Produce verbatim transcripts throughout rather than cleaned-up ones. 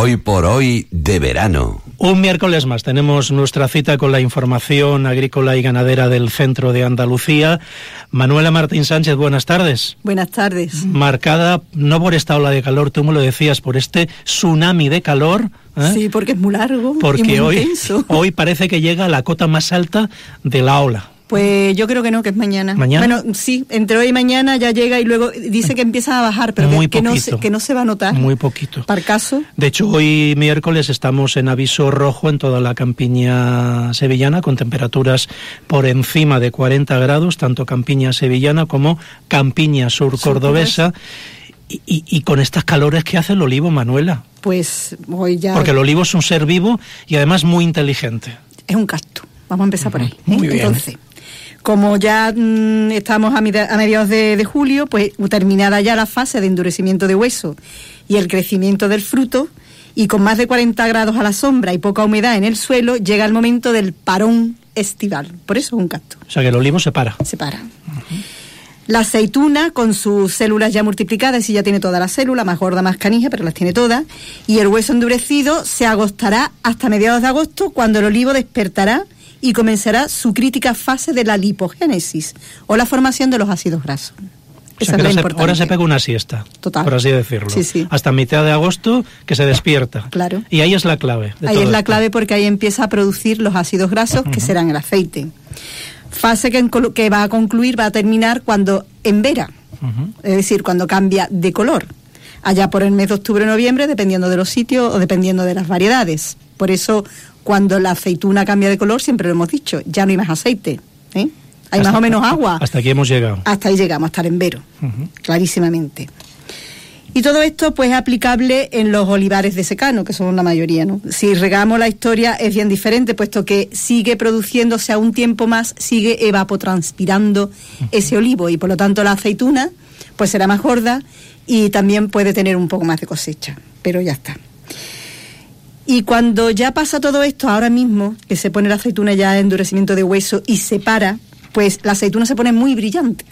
Hoy por hoy de verano. Un miércoles más tenemos nuestra cita con la información agrícola y ganadera del centro de Andalucía. Manuela Martín Sánchez, buenas tardes. Buenas tardes. Marcada no por esta ola de calor, tú me lo decías, por este tsunami de calor. ¿eh? Sí, porque es muy largo porque y muy hoy, intenso. Hoy parece que llega a la cota más alta de la ola. Pues yo creo que no, que es mañana. ¿Mañana? Bueno, sí, entre hoy y mañana ya llega y luego dice que empieza a bajar, pero Muy que, que, no poquito. se, que no se va a notar. Muy poquito. Para el caso. De hecho, hoy miércoles estamos en aviso rojo en toda la campiña sevillana, con temperaturas por encima de cuarenta grados, tanto campiña sevillana como campiña sur cordobesa. Y, y, y con estas calores que hace el olivo, Manuela. Pues hoy ya... Porque el olivo es un ser vivo y además muy inteligente. Es un cactus. Vamos a empezar uh-huh. por ahí. ¿eh? Muy bien. Entonces, como ya mmm, estamos a, med- a mediados de, de julio, pues terminada ya la fase de endurecimiento de hueso y el crecimiento del fruto, y con más de cuarenta grados a la sombra y poca humedad en el suelo, llega el momento del parón estival. Por eso es un cactus. O sea que el olivo se para. Se para. Uh-huh. La aceituna, con sus células ya multiplicadas, y ya tiene todas las células, más gorda, más canija, pero las tiene todas, y el hueso endurecido se agostará hasta mediados de agosto, cuando el olivo despertará y comenzará su crítica fase de la lipogénesis, o la formación de los ácidos grasos. O sea, Esa es la se, importante. ahora se pega una siesta, Total. por así decirlo. Sí, sí. Hasta mitad de agosto que se despierta. Claro. Y ahí es la clave. De ahí todo es la esto. clave, porque ahí empieza a producir los ácidos grasos, uh-huh. que serán el aceite. Fase que, que va a concluir, va a terminar cuando envera, uh-huh. es decir, cuando cambia de color, allá por el mes de octubre o noviembre, dependiendo de los sitios o dependiendo de las variedades. Por eso, cuando la aceituna cambia de color, siempre lo hemos dicho, ya no hay más aceite, ¿eh? Hay hasta, más o menos agua. Hasta aquí hemos llegado. Hasta ahí llegamos, hasta el envero, uh-huh. clarísimamente. Y todo esto pues es aplicable en los olivares de secano, que son la mayoría, ¿no? Si regamos, la historia es bien diferente, puesto que sigue produciéndose a un tiempo más, sigue evapotranspirando uh-huh. ese olivo, y por lo tanto la aceituna pues será más gorda y también puede tener un poco más de cosecha, pero ya está. Y cuando ya pasa todo esto, ahora mismo, que se pone la aceituna ya en endurecimiento de hueso y se para, pues la aceituna se pone muy brillante.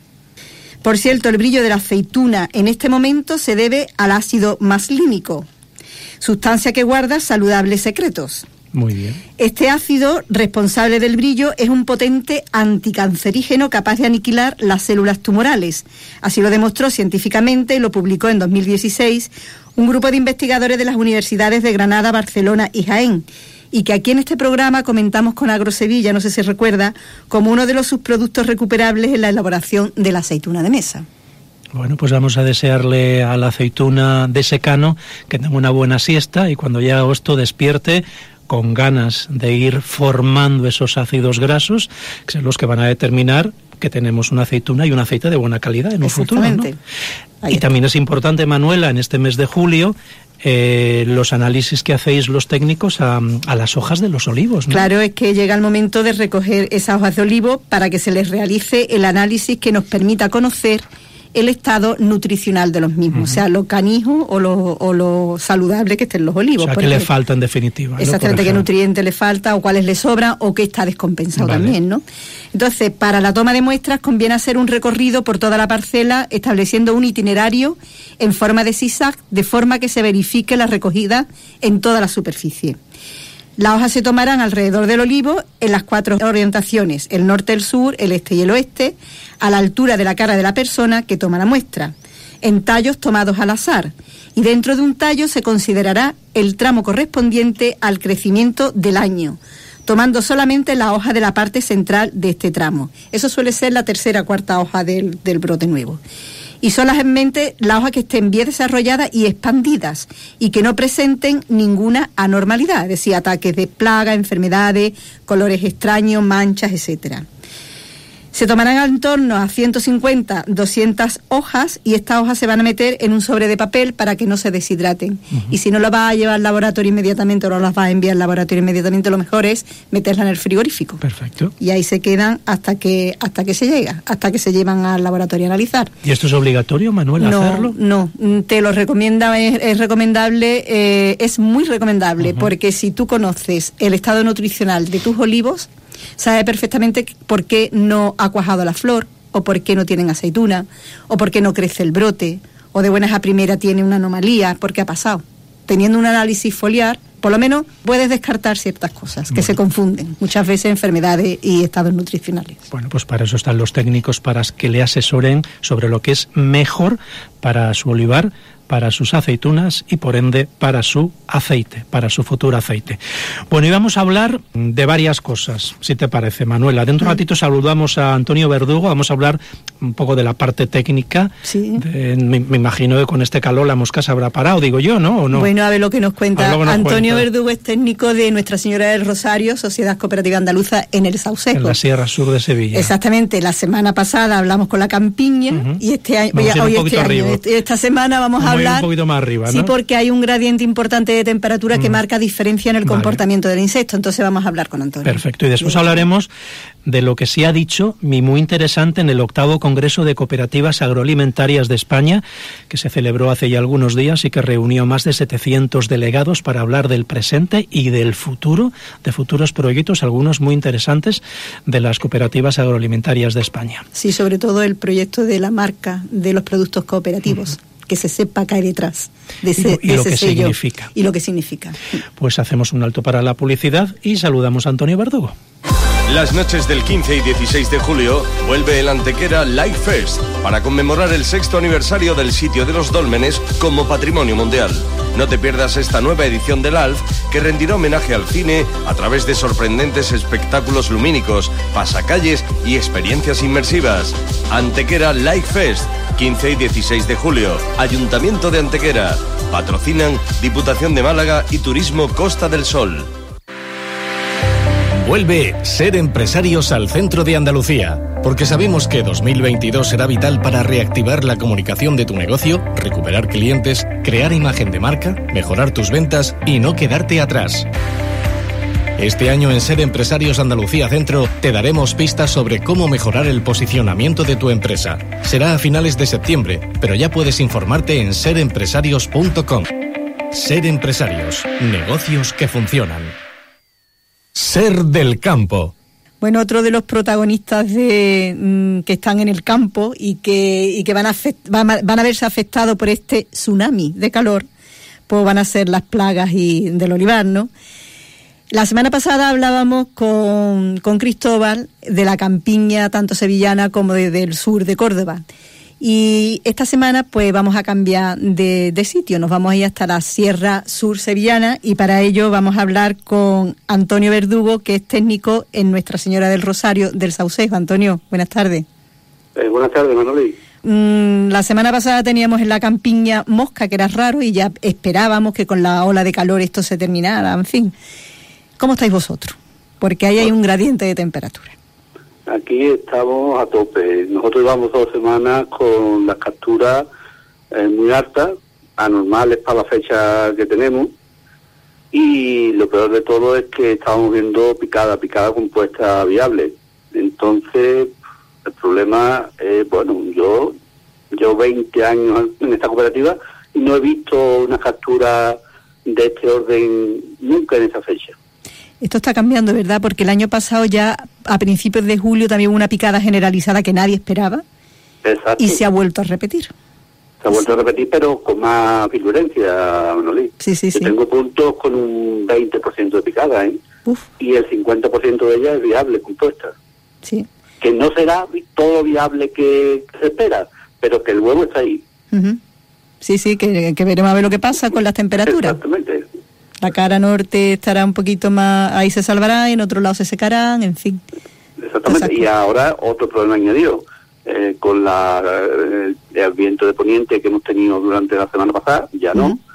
Por cierto, el brillo de la aceituna en este momento se debe al ácido maslínico, sustancia que guarda saludables secretos. Muy bien. Este ácido, responsable del brillo, es un potente anticancerígeno capaz de aniquilar las células tumorales. Así lo demostró científicamente y lo publicó en dos mil dieciséis un grupo de investigadores de las universidades de Granada, Barcelona y Jaén, y que aquí en este programa comentamos con AgroSevilla, no sé si recuerda, como uno de los subproductos recuperables en la elaboración de la aceituna de mesa. Bueno, pues vamos a desearle a la aceituna de secano que tenga una buena siesta y cuando llegue agosto despierte con ganas de ir formando esos ácidos grasos, que son los que van a determinar que tenemos una aceituna y un aceite de buena calidad en un futuro, ¿no? Y también es importante, Manuela, en este mes de julio, eh, los análisis que hacéis los técnicos a, a las hojas de los olivos, ¿no? Claro, es que llega el momento de recoger esas hojas de olivo para que se les realice el análisis que nos permita conocer el estado nutricional de los mismos, uh-huh. o sea, lo canijo o lo, o lo saludable que estén los olivos. O sea, que le falta en definitiva. Exactamente, ¿no? Qué nutrientes le falta o cuáles le sobran o qué está descompensado vale. también, ¿no? Entonces, para la toma de muestras conviene hacer un recorrido por toda la parcela estableciendo un itinerario en forma de zigzag, de forma que se verifique la recogida en toda la superficie. Las hojas se tomarán alrededor del olivo en las cuatro orientaciones, el norte, el sur, el este y el oeste, a la altura de la cara de la persona que toma la muestra, en tallos tomados al azar, y dentro de un tallo se considerará el tramo correspondiente al crecimiento del año, tomando solamente la hoja de la parte central de este tramo. Eso suele ser la tercera o cuarta hoja del, del brote nuevo. Y solamente las hojas que estén bien desarrolladas y expandidas y que no presenten ninguna anormalidad, es decir, ataques de plaga, enfermedades, colores extraños, manchas, etcétera. Se tomarán en torno a ciento cincuenta, doscientas hojas y estas hojas se van a meter en un sobre de papel para que no se deshidraten. Uh-huh. Y si no las vas a llevar al laboratorio inmediatamente o no las vas a enviar al laboratorio inmediatamente, lo mejor es meterlas en el frigorífico. Perfecto. Y ahí se quedan hasta que hasta que se llega, hasta que se llevan al laboratorio a analizar. ¿Y esto es obligatorio, Manuel, no, hacerlo? No, te lo recomienda, es, es recomendable, eh, es muy recomendable, uh-huh. porque si tú conoces el estado nutricional de tus olivos, sabe perfectamente por qué no ha cuajado la flor, o por qué no tienen aceituna, o por qué no crece el brote, o de buenas a primera tiene una anomalía, porque ha pasado. teniendo un análisis foliar, por lo menos puedes descartar ciertas cosas que bueno. se confunden, muchas veces enfermedades y estados nutricionales. Bueno, pues para eso están los técnicos, para que le asesoren sobre lo que es mejor para su olivar, para sus aceitunas y por ende para su aceite, para su futuro aceite. Bueno, y vamos a hablar de varias cosas, si te parece, Manuela. Dentro de un ratito saludamos a Antonio Verdugo, vamos a hablar un poco de la parte técnica. Sí. De, me, me imagino que con este calor la mosca se habrá parado, digo yo, ¿no? ¿O no? Bueno, a ver lo que nos cuenta. Nos Antonio cuenta. Verdugo es técnico de Nuestra Señora del Rosario, Sociedad Cooperativa Andaluza en el Saucejo. En la Sierra Sur de Sevilla. Exactamente. La semana pasada hablamos con la campiña uh-huh. y este año, vamos hoy un este año, esta semana vamos a hablar... un poquito más arriba. Sí, ¿no? porque hay un gradiente importante de temperatura que mm. marca diferencia en el vale. comportamiento del insecto. Entonces vamos a hablar con Antonio. Perfecto. Y después Bien. hablaremos de lo que se ha dicho, y muy interesante, en el octavo Congreso de Cooperativas Agroalimentarias de España, que se celebró hace ya algunos días y que reunió más de setecientos delegados para hablar del presente y del futuro, de futuros proyectos, algunos muy interesantes, de las cooperativas agroalimentarias de España. Sí, sobre todo el proyecto de la marca de los productos cooperativos. Uh-huh. Que se sepa qué hay detrás de ese, y lo, y de lo ese que sello significa. Y lo que significa. Pues hacemos un alto para la publicidad y saludamos a Antonio Verdugo. Las noches del quince y dieciséis de julio vuelve el Antequera Life Fest para conmemorar el sexto aniversario del sitio de los dólmenes como patrimonio mundial. No te pierdas esta nueva edición del A L F que rendirá homenaje al cine a través de sorprendentes espectáculos lumínicos, pasacalles y experiencias inmersivas. Antequera Life Fest, quince y dieciséis de julio, Ayuntamiento de Antequera. Patrocinan Diputación de Málaga y Turismo Costa del Sol. Vuelve Ser Empresarios al centro de Andalucía, porque sabemos que dos mil veintidós será vital para reactivar la comunicación de tu negocio, recuperar clientes, crear imagen de marca, mejorar tus ventas y no quedarte atrás. Este año en Ser Empresarios Andalucía Centro te daremos pistas sobre cómo mejorar el posicionamiento de tu empresa. Será a finales de septiembre, pero ya puedes informarte en ser empresarios punto com. Ser Empresarios, negocios que funcionan. Ser del campo. Bueno, otro de los protagonistas de mmm, que están en el campo y que y que van a afect, van, a, van a verse afectados por este tsunami de calor, pues van a ser las plagas y del olivar, ¿no? La semana pasada hablábamos con, con Cristóbal de la campiña tanto sevillana como de, del sur de Córdoba. Y esta semana pues vamos a cambiar de, de sitio, nos vamos a ir hasta la Sierra Sur sevillana y para ello vamos a hablar con Antonio Verdugo, que es técnico en Nuestra Señora del Rosario del Saucejo. Antonio, buenas tardes. Eh, buenas tardes, Manoli. Mm, la semana pasada teníamos en la campiña mosca, que era raro, y ya esperábamos que con la ola de calor esto se terminara, en fin. ¿Cómo estáis vosotros? Porque ahí hay un gradiente de temperatura. Aquí estamos a tope. Nosotros llevamos dos semanas con las capturas eh, muy altas, anormales para la fecha que tenemos. Y lo peor de todo es que estamos viendo picada, picada compuesta viable. Entonces, el problema es, bueno, yo llevo veinte años en esta cooperativa y no he visto una captura de este orden nunca en esa fecha. Esto está cambiando, ¿verdad? Porque el año pasado ya, a principios de julio, también hubo una picada generalizada que nadie esperaba. Exacto. Y se ha vuelto a repetir. Se ha vuelto sí. a repetir, pero con más virulencia, Manolí. Sí, sí, Yo sí. tengo puntos con un veinte por ciento de picada, ¿eh? Uf. Y el cincuenta por ciento de ella es viable, compuesta. Sí. Que no será todo viable que, que se espera, pero que el huevo está ahí. Uh-huh. Sí, sí, que, que veremos a ver lo que pasa con las temperaturas. Exactamente. La cara norte estará un poquito más, ahí se salvará, en otro lado se secarán, en fin. Exactamente, y ahora otro problema añadido, eh, con la, el, el viento de poniente que hemos tenido durante la semana pasada, ya no, uh-huh.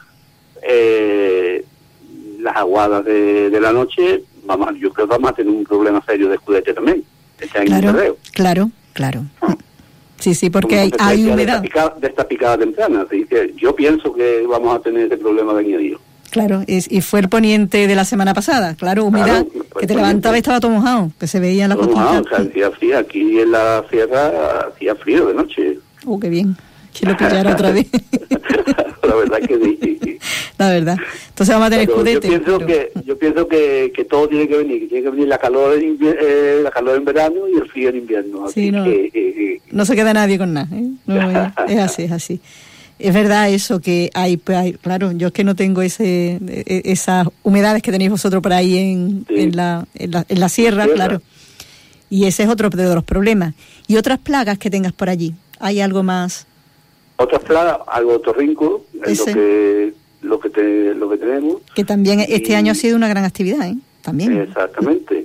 eh, las aguadas de, de la noche, vamos, yo creo que vamos a tener un problema serio de escudete también, este año. Claro, claro, claro. Ah. Sí, sí, porque hay, hay humedad. De esta, picada, de esta picada temprana, así que yo pienso que vamos a tener ese problema de añadido. Claro, y, y fue el poniente de la semana pasada, claro, humedad, claro, que te levantaba y estaba todo mojado, que se veía en la costilla. O sea, hacía frío, aquí en la sierra hacía frío de noche. Oh, qué bien, que lo pillara otra vez. La verdad que sí. La verdad. Entonces vamos a tener pero escudete. Yo pienso pero... que yo pienso que, que todo tiene que venir, que tiene que venir la calor en invier- eh, la calor en verano y el frío en invierno. Así sí, no, que, eh, eh. no se queda nadie con nada, ¿eh? No, es, es así, es así. Es verdad eso, que hay, pues hay, claro, yo es que no tengo ese esas humedades que tenéis vosotros por ahí en, sí. en, la, en, la, en la sierra, Sierra. claro. Y ese es otro de los problemas. ¿Y otras plagas que tengas por allí? ¿Hay algo más? Otras plagas, algo otorrinco, es lo Ese. que, lo que, te, lo que tenemos. Que también este Y- año ha sido una gran actividad, ¿eh? También. Exactamente.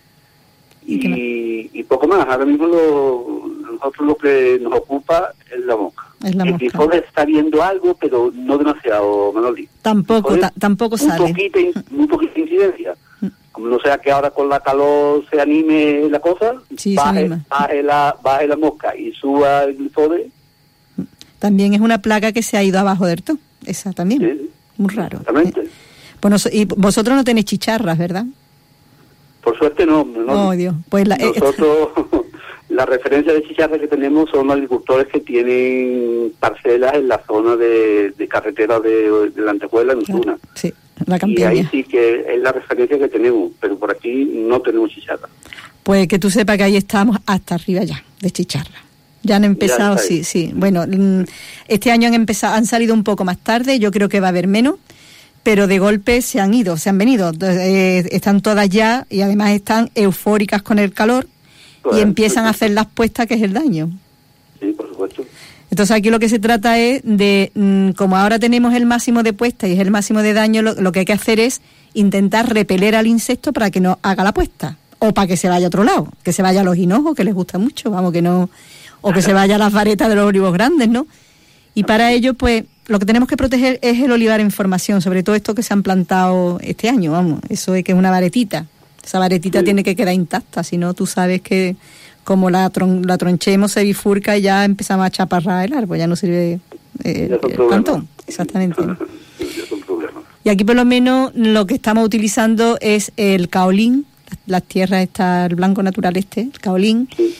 ¿Y qué más? Y, y poco más. Ahora mismo lo, nosotros lo que nos ocupa es la mosca. Es la el mosca. tifón está viendo algo, pero no demasiado, Manoli. Tampoco, Tifón ta- tampoco muy sale. poquita, in- muy poquita incidencia. Como no sea que ahora con la calor se anime la cosa, Sí, se baje, anima. baje, la, baje la mosca y suba el glifode. También es una plaga que se ha ido abajo del todo. Esa también. Sí, Muy raro. exactamente. ¿eh? Pues no so- y vosotros no tenéis chicharras, ¿verdad? Por suerte no. Manoli. Oh, Dios. Pues la, eh, Nosotros, la referencia de chicharras que tenemos son agricultores que tienen parcelas en la zona de, de carretera de, de la Antejuela, en claro, Osuna. sí, la Y ahí campiña. sí que es la referencia que tenemos, pero por aquí no tenemos chicharras. Pues que tú sepas que ahí estamos hasta arriba ya, de chicharra. Ya han empezado, está ahí. sí, sí. Bueno, mm, este año han empezado, han salido un poco más tarde, yo creo que va a haber menos, pero de golpe se han ido, se han venido. Eh, están todas ya y además están eufóricas con el calor Pues, y empiezan a pues, hacer las puestas, que es el daño. Sí, por supuesto. Entonces aquí lo que se trata es de, mm, como ahora tenemos el máximo de puesta y es el máximo de daño, lo, lo que hay que hacer es intentar repeler al insecto para que no haga la puesta, o para que se vaya a otro lado, que se vaya a los hinojos, que les gusta mucho, vamos, que no, o que se vaya a las varetas de los olivos grandes, ¿no? Y para ello, pues, lo que tenemos que proteger es el olivar en formación, sobre todo esto que se han plantado este año, vamos, eso es que es una varetita, esa varetita Sí. tiene que quedar intacta, si no tú sabes que como la, tron, la tronchemos, se bifurca y ya empezamos a chaparrar el árbol, ya no sirve eh, Ya son el problemas. plantón, exactamente. Sí, ya son problemas. Y aquí por lo menos lo que estamos utilizando es el caolín, las tierras está el blanco natural este, el caolín, Sí.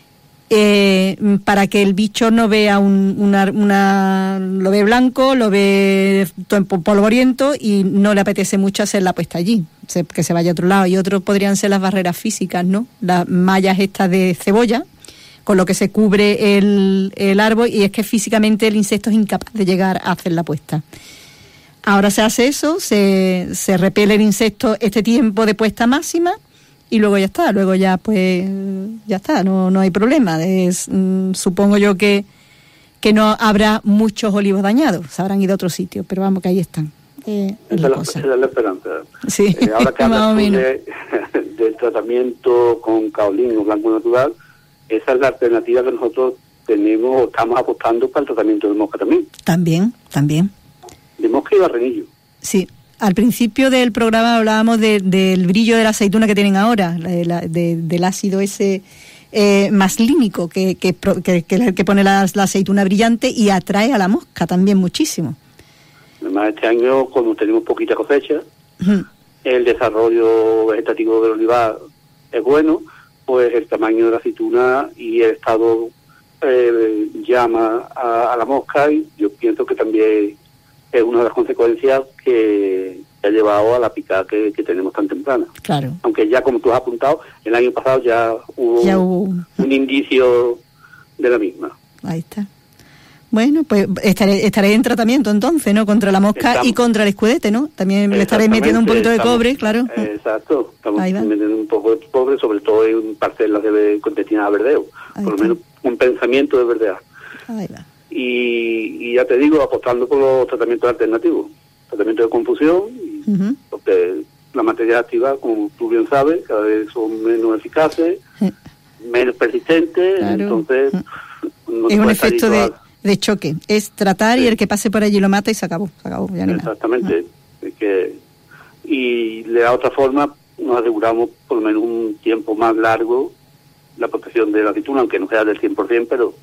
eh, para que el bicho no vea un, una, una, lo ve blanco, lo ve to- polvoriento y no le apetece mucho hacer la puesta allí, se- que se vaya a otro lado. Y otros podrían ser las barreras físicas, ¿no? Las mallas estas de cebolla, con lo que se cubre el, el árbol, y es que físicamente el insecto es incapaz de llegar a hacer la puesta. Ahora se hace eso, se, se repele el insecto este tiempo de puesta máxima y luego ya está, luego ya pues ya está, no, no hay problema. Es, mm, supongo yo que, que no habrá muchos olivos dañados, se habrán ido a otro sitio, pero vamos que ahí están. Eh, es Esa la es la, cosa. esa es la esperanza. Sí, Eh, ahora que más o hablas tú menos. de, del tratamiento con caolín o blanco natural, esa es la alternativa que nosotros tenemos, o estamos apostando para el tratamiento de mosca también, También, también. de mosca y barrenillo. Sí, al principio del programa hablábamos de, del brillo de la aceituna que tienen ahora, la- la- de- del ácido ese eh, maslínico que, que, pro- que, que es el que pone la, la aceituna brillante y atrae a la mosca también muchísimo. Además, este año, como tenemos poquita cosecha, Ujú. el desarrollo vegetativo del olivar es bueno, pues el tamaño de la aceituna y el estado eh, llama a, a la mosca, y yo pienso que también es una de las consecuencias que ha llevado a la picada que, que tenemos tan temprana. Claro, Aunque ya, como tú has apuntado, el año pasado ya hubo, ya hubo un- un indicio de la misma. ahí está. Bueno, pues estaré, estaré en tratamiento entonces, ¿no? Contra la mosca Estamos. y contra el escudete, ¿no? También le estaré metiendo un poquito de Estamos- cobre, claro. Exacto, estamos Ahí va. metiendo un poco de cobre, sobre todo en parcelas de, con destinadas a verdeo, Ahí por lo está. menos un pensamiento de verdear. Ahí va. Y, y ya te digo, apostando por los tratamientos alternativos, tratamiento de confusión, y- Ujú. porque la materia activa, como tú bien sabes, cada vez son menos eficaces, Sí. menos persistentes, Claro. entonces no Es te un puedes salir efecto de, toda- de choque. Es tratar y Sí. el que pase por allí lo mata y se acabó. Se acabó, ya ni nada. Exactamente. Es que, y de la otra forma nos aseguramos por lo menos un tiempo más largo la protección de la aceituna, aunque no sea del cien por ciento, pero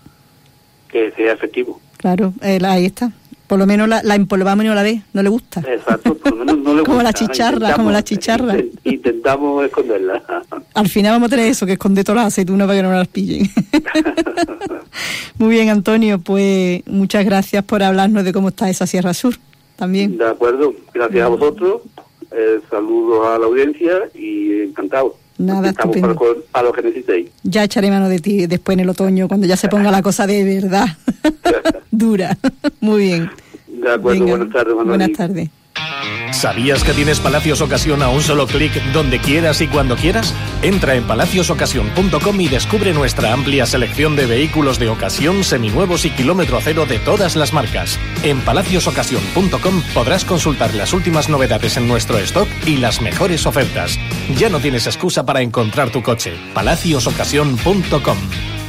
que sea efectivo. Claro, eh, la- ahí está. Por lo menos la, la empolvamos y no la ve, no le gusta. Exacto, por lo menos no le Como gusta. la chicharra, Intentamos- como la chicharra. intent- Intentamos esconderla. Al final vamos a tener eso, que esconde todas las aceitunas para que no las pillen. Muy bien, Antonio, pues muchas gracias por hablarnos de cómo está esa Sierra Sur también. De acuerdo, gracias a vosotros. Eh, saludos a la audiencia y encantado. Nada, Estamos estupendo. para, lo- para lo que necesitéis. Ya echaré mano de ti después en el otoño, cuando ya se ponga la cosa de verdad. dura. Muy bien. De acuerdo, Venga, buenas tardes, Manuel. buenas tardes. ¿Sabías que tienes Palacios Ocasión a un solo clic donde quieras y cuando quieras? Entra en palacios ocasión punto com y descubre nuestra amplia selección de vehículos de ocasión, seminuevos y kilómetro cero de todas las marcas. En palacios ocasión punto com podrás consultar las últimas novedades en nuestro stock y las mejores ofertas. Ya no tienes excusa para encontrar tu coche. palacios ocasión punto com.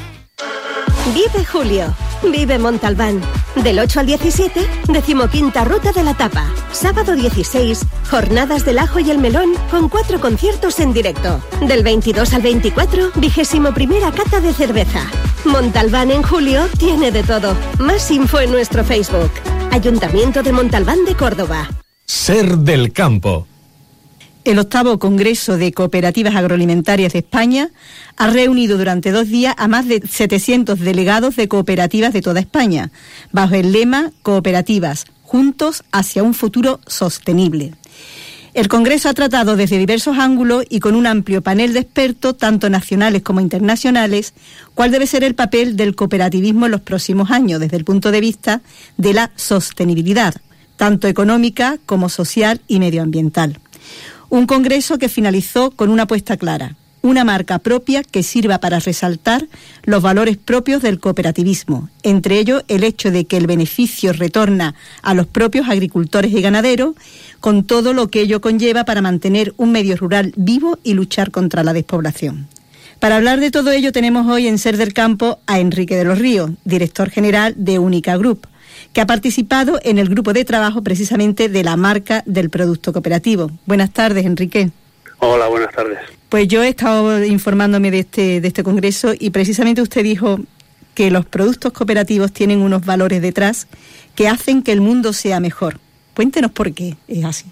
Vive Julio, vive Montalbán. Del ocho al diecisiete, decimoquinta Ruta de la Tapa. Sábado dieciséis, Jornadas del Ajo y el Melón con cuatro conciertos en directo. Del veintidós al veinticuatro, vigésimo primera cata de cerveza. Montalbán en julio tiene de todo. Más info en nuestro Facebook. Ayuntamiento de Montalbán de Córdoba. Ser del campo. El octavo Congreso de Cooperativas Agroalimentarias de España ha reunido durante dos días a más de setecientos delegados de cooperativas de toda España, bajo el lema Cooperativas, juntos hacia un futuro sostenible. El Congreso ha tratado desde diversos ángulos y con un amplio panel de expertos, tanto nacionales como internacionales, cuál debe ser el papel del cooperativismo en los próximos años desde el punto de vista de la sostenibilidad, tanto económica como social y medioambiental. Un congreso que finalizó con una apuesta clara, una marca propia que sirva para resaltar los valores propios del cooperativismo, entre ellos el hecho de que el beneficio retorna a los propios agricultores y ganaderos, con todo lo que ello conlleva para mantener un medio rural vivo y luchar contra la despoblación. Para hablar de todo ello tenemos hoy en Ser del Campo a Enrique de los Ríos, director general de Única Group, que ha participado en el grupo de trabajo precisamente de la marca del producto cooperativo. Buenas tardes, Enrique. Hola, buenas tardes. Pues yo he estado informándome de este, de este congreso y precisamente usted dijo que los productos cooperativos tienen unos valores detrás que hacen que el mundo sea mejor. Cuéntenos por qué es así.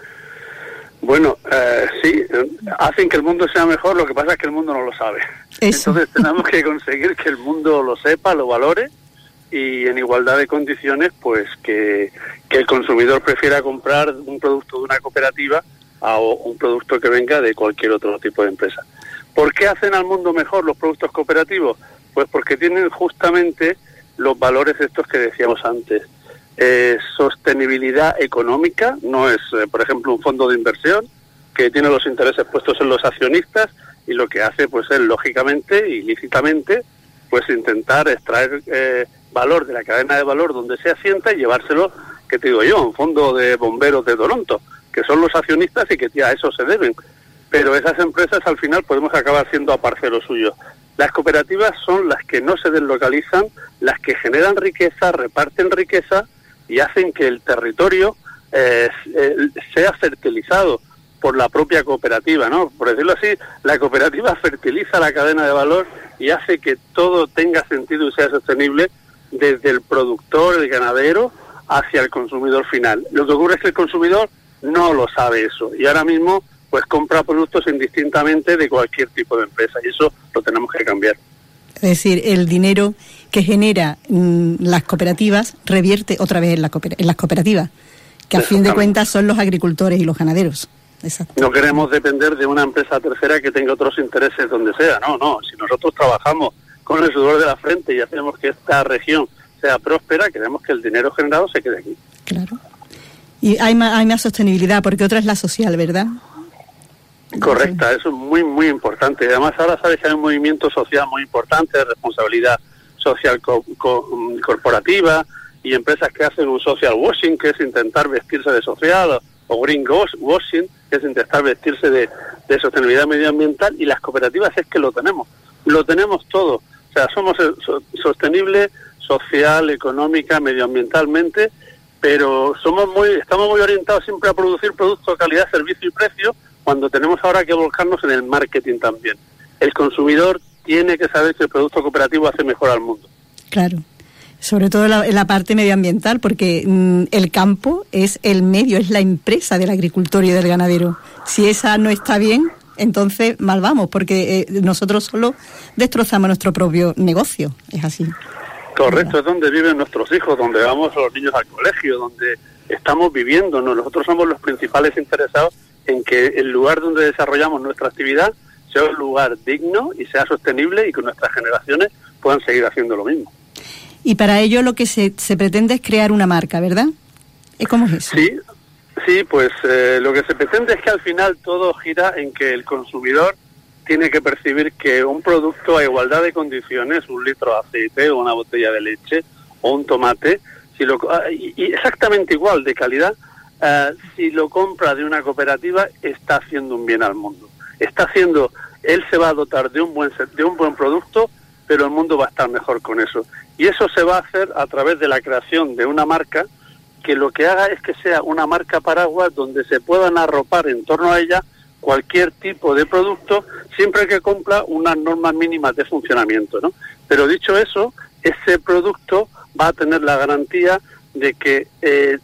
Bueno, eh, sí, hacen que el mundo sea mejor, lo que pasa es que el mundo no lo sabe. Eso. Entonces tenemos que conseguir que el mundo lo sepa, lo valore, y en igualdad de condiciones, pues que, que el consumidor prefiera comprar un producto de una cooperativa a un producto que venga de cualquier otro tipo de empresa. ¿Por qué hacen al mundo mejor los productos cooperativos? Pues porque tienen justamente los valores estos que decíamos antes. Eh, sostenibilidad económica, no es, eh, por ejemplo, un fondo de inversión que tiene los intereses puestos en los accionistas y lo que hace, pues es lógicamente y lícitamente, pues intentar extraer eh, valor de la cadena de valor donde se asienta y llevárselo, que te digo yo, a un fondo de bomberos de Toronto, que son los accionistas y que ya a eso se deben. Pero esas empresas al final podemos acabar siendo aparceros suyos. Las cooperativas son las que no se deslocalizan, las que generan riqueza, reparten riqueza y hacen que el territorio eh, eh, sea fertilizado por la propia cooperativa, ¿no? Por decirlo así, la cooperativa fertiliza la cadena de valor y hace que todo tenga sentido y sea sostenible desde el productor, el ganadero, hacia el consumidor final. Lo que ocurre es que el consumidor no lo sabe eso y ahora mismo pues compra productos indistintamente de cualquier tipo de empresa y eso lo tenemos que cambiar. Es decir, el dinero que genera mmm, las cooperativas revierte otra vez en, la cooper- en las cooperativas, que a fin de cuentas son los agricultores y los ganaderos. Exacto. No queremos depender de una empresa tercera que tenga otros intereses donde sea, no, no. Si nosotros trabajamos con el sudor de la frente y hacemos que esta región sea próspera, queremos que el dinero generado se quede aquí. Claro. Y hay más, hay más sostenibilidad, porque otra es la social, ¿verdad? Correcta, eso es muy, muy importante. Además, ahora sabes que hay un movimiento social muy importante de responsabilidad social co- co- corporativa y empresas que hacen un social washing, que es intentar vestirse de social, o, o green washing, que es intentar vestirse de, de sostenibilidad medioambiental, y las cooperativas es que lo tenemos. Lo tenemos todo. O sea, somos so- sostenibles social, económica, medioambientalmente, pero somos muy, estamos muy orientados siempre a producir productos de calidad, servicio y precio, cuando tenemos ahora que volcarnos en el marketing también. El consumidor tiene que saber que el producto cooperativo hace mejor al mundo. Claro, sobre todo en la, en la parte medioambiental, porque mmm, el campo es el medio, es la empresa del agricultor y del ganadero. Si esa no está bien, entonces mal vamos, porque eh, nosotros solo destrozamos nuestro propio negocio, es así. Correcto, es donde viven nuestros hijos, donde vamos los niños al colegio, donde estamos viviendo, ¿no? Nosotros somos los principales interesados en que el lugar donde desarrollamos nuestra actividad sea un lugar digno y sea sostenible y que nuestras generaciones puedan seguir haciendo lo mismo. Y para ello lo que se, se pretende es crear una marca, ¿verdad? ¿Cómo es eso? Sí, sí, pues eh, lo que se pretende es que al final todo gira en que el consumidor tiene que percibir que un producto a igualdad de condiciones, un litro de aceite o una botella de leche o un tomate, si lo, y, y exactamente igual de calidad, uh, si lo compra de una cooperativa, está haciendo un bien al mundo. Está haciendo, él se va a dotar de un buen de un buen producto, pero el mundo va a estar mejor con eso. Y eso se va a hacer a través de la creación de una marca que lo que haga es que sea una marca paraguas donde se puedan arropar en torno a ella cualquier tipo de producto, siempre que cumpla unas normas mínimas de funcionamiento, ¿no? Pero dicho eso, ese producto va a tener la garantía de que eh,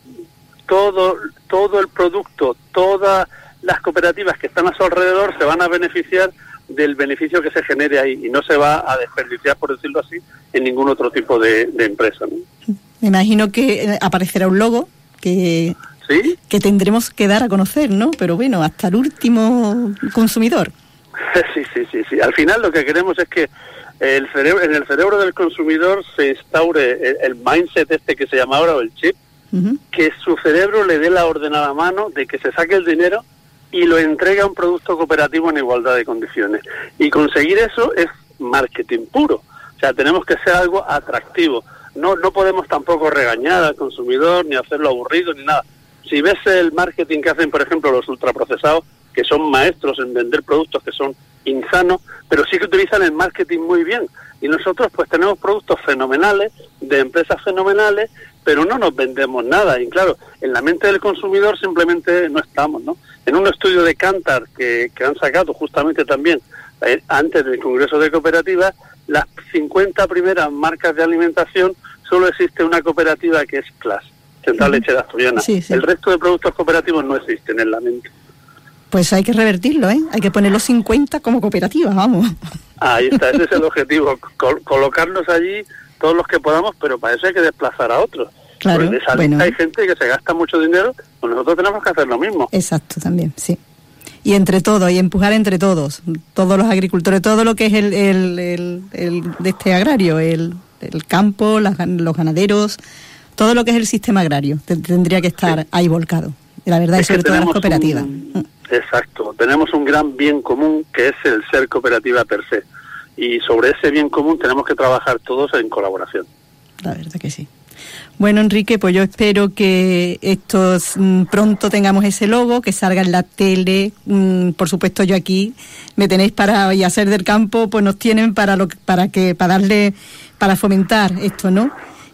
todo, todo el producto, todas las cooperativas que están a su alrededor se van a beneficiar del beneficio que se genere ahí y no se va a desperdiciar, por decirlo así, en ningún otro tipo de, de empresa, ¿no? Me imagino que aparecerá un logo que, ¿sí? que tendremos que dar a conocer, ¿no? Pero bueno, hasta el último consumidor. Sí, sí, sí, sí. Al final lo que queremos es que el cerebro, en el cerebro del consumidor se instaure el, el mindset este que se llama ahora, o el chip, uh-huh. que su cerebro le dé la orden a la mano de que se saque el dinero y lo entregue a un producto cooperativo en igualdad de condiciones. Y conseguir eso es marketing puro. O sea, tenemos que ser algo atractivo. No, no podemos tampoco regañar al consumidor, ni hacerlo aburrido, ni nada. Si ves el marketing que hacen, por ejemplo, los ultraprocesados, que son maestros en vender productos que son insanos, pero sí que utilizan el marketing muy bien. Y nosotros pues tenemos productos fenomenales, de empresas fenomenales, pero no nos vendemos nada. Y claro, en la mente del consumidor simplemente no estamos, ¿no? En un estudio de Kantar que, que han sacado justamente también eh, antes del Congreso de Cooperativas, las cincuenta primeras marcas de alimentación, solo existe una cooperativa que es Class, Central uh-huh. Lechera Asturiana. Sí, sí. El resto de productos cooperativos no existen en la mente. Pues hay que revertirlo, ¿eh? Hay que poner los cincuenta como cooperativa, vamos. Ahí está, ese es el objetivo, col- colocarnos allí todos los que podamos, pero para eso hay que desplazar a otros. Claro, porque de esa bueno. lista hay gente que se gasta mucho dinero, pues nosotros tenemos que hacer lo mismo. Exacto, también, sí. Y entre todos, y empujar entre todos, todos los agricultores, todo lo que es el, el, el, el de este agrario, el, el campo, las, los ganaderos, todo lo que es el sistema agrario, tendría que estar sí. ahí volcado. La verdad, es y sobre todo las cooperativas. Un, exacto, tenemos un gran bien común que es el ser cooperativa per se. Y sobre ese bien común tenemos que trabajar todos en colaboración. La verdad que sí. Bueno, Enrique, pues yo espero que estos mm, pronto tengamos ese logo, que salga en la tele. Mm, por supuesto, yo aquí me tenéis para y hacer del campo, pues nos tienen para lo para que para darle para fomentar esto, ¿no?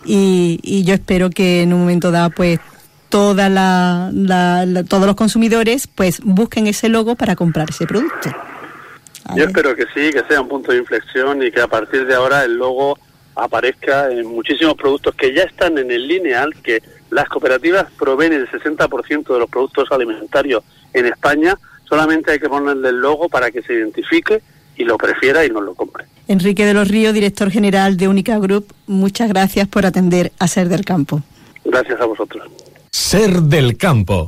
Y, y yo espero que en un momento dado, pues toda la, la, la todos los consumidores, pues busquen ese logo para comprar ese producto. Yo espero que sí, que sea un punto de inflexión y que a partir de ahora el logo aparezca en muchísimos productos que ya están en el lineal, que las cooperativas proveen el sesenta por ciento de los productos alimentarios en España. Solamente hay que ponerle el logo para que se identifique y lo prefiera y nos lo compre. Enrique de los Ríos, director general de Única Group, muchas gracias por atender a Ser del Campo. Gracias a vosotros. Ser del Campo.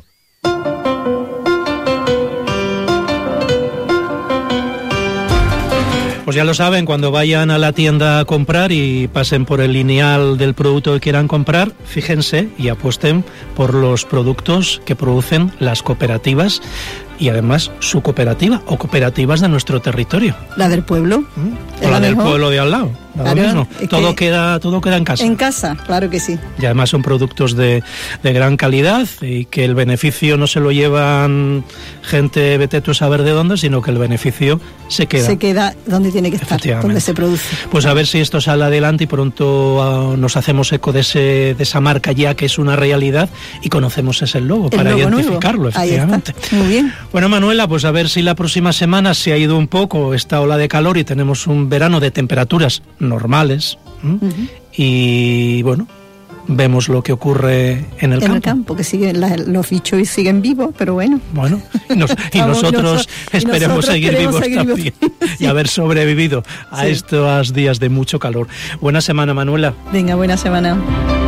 Pues ya lo saben, cuando vayan a la tienda a comprar y pasen por el lineal del producto que quieran comprar, fíjense y apuesten por los productos que producen las cooperativas y además su cooperativa o cooperativas de nuestro territorio. La del pueblo. ¿Mm? O la del pueblo de al lado. Claro, mismo. Todo queda todo queda en casa. En casa, claro que sí. Y además son productos de, de gran calidad y que el beneficio no se lo llevan gente vete tú a saber de dónde, sino que el beneficio se queda. Se queda donde tiene que estar, donde se produce. Pues a ver si esto sale adelante y pronto uh, nos hacemos eco de, ese, de esa marca ya que es una realidad y conocemos ese logo el para logo identificarlo, nuevo. Efectivamente. Ahí está. Muy bien. Bueno, Manuela, pues a ver si la próxima semana se ha ido un poco esta ola de calor y tenemos un verano de temperaturas normales. ¿Mm? Uh-huh. Y bueno, vemos lo que ocurre en el en campo. En el campo, que siguen la, los bichos siguen vivos, pero bueno. Bueno, y, nos, y nosotros y esperemos nosotros seguir vivos seguir también sí. y haber sobrevivido a sí. estos días de mucho calor. Buena semana, Manuela. Venga, buena semana.